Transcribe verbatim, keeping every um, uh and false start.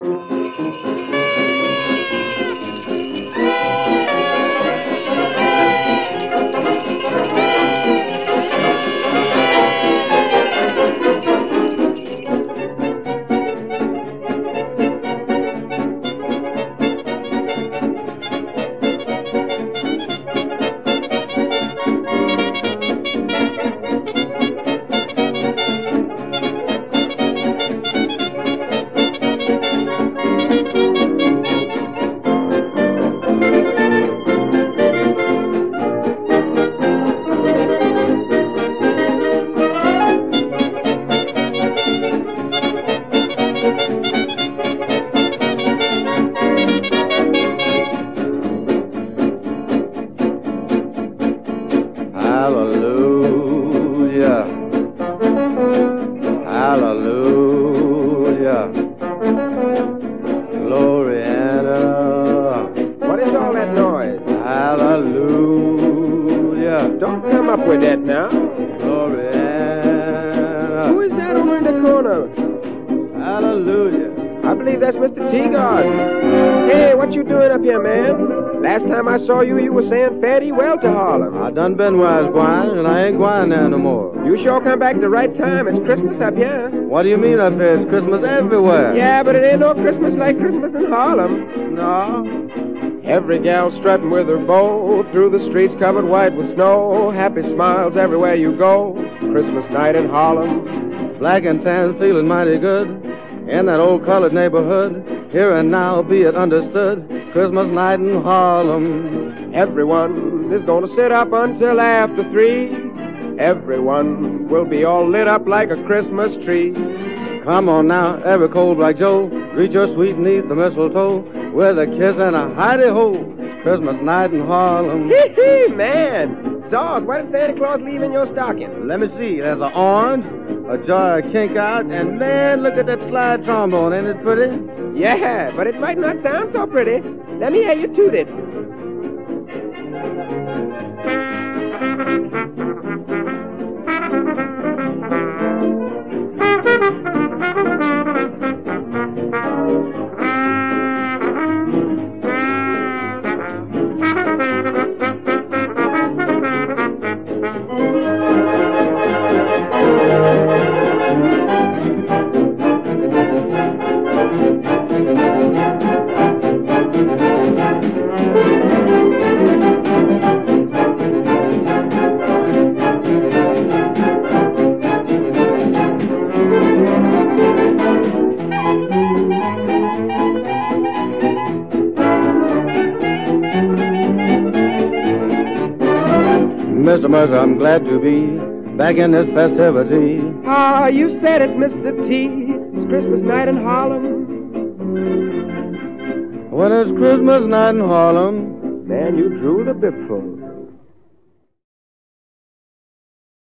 Hallelujah. Hallelujah. Glory and uh, What is all that noise? hallelujah. Don't come up with that now. Glory and Who is that over in the corner? hallelujah. I believe that's Mister Teagard. Hey, what you doing up here, man? Last time I saw you, you were saying fare thee well to Harlem. I done been where I was going, and I ain't going there no more. You sure come back at the right time. It's Christmas up here. What do you mean up here? It's Christmas everywhere. Yeah, but it ain't no Christmas like Christmas in Harlem. No. Every gal strutting with her bow through the streets covered white with snow. Happy smiles everywhere you go. Christmas night in Harlem. Black and tan feeling mighty good in that old colored neighborhood. Here and now be it understood, Christmas night in Harlem. Everyone is gonna sit up until after three. Everyone will be all lit up like a Christmas tree. Come on now, every cold black Joe, greet your sweet neath the mistletoe with a kiss and a hidey-ho. Christmas night in Harlem. Hee hee, man. Zaws, why did Santa Claus leave in your stocking? Let me see, there's an orange, a jar of kink out, and man, look at that slide trombone, ain't it pretty? Yeah, but it might not sound so pretty. Let me hear you toot it. Mister Mercer, I'm glad to be back in this festivity. Ah, you said it, Mister T. It's Christmas night in Harlem. When it's Christmas night in Harlem, Man, you drew the bib full.